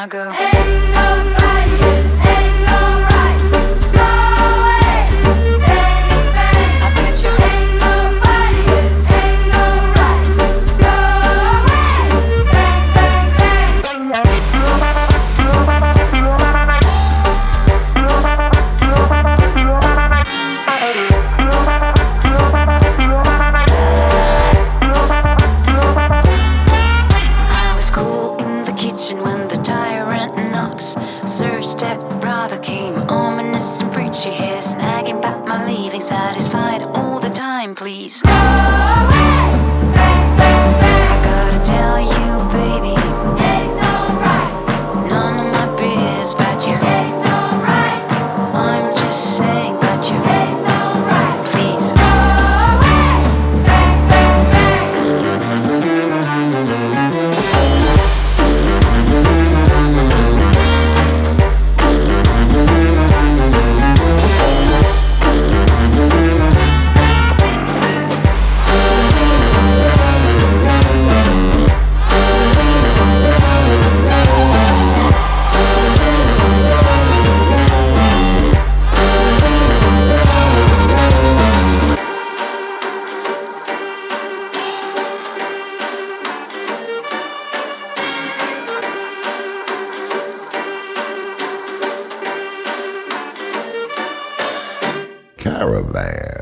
I go. Ain't no right, ain't no right. Go away, bang, bang. I bet you. Ain't no right, ain't no right. Go away, bang, bang, bang. When the tyrant knocks, Sir Stepbrother came, ominous and preachy, his nagging about my leaving, satisfied all the time, please. Go away, bang, bang, bang. I gotta tell you, baby, ain't no rights. None of my biz about you. Ain't no rights. I'm just saying about you. Ain't no rights. Please. Go away, bang, bang, bang. Caravan.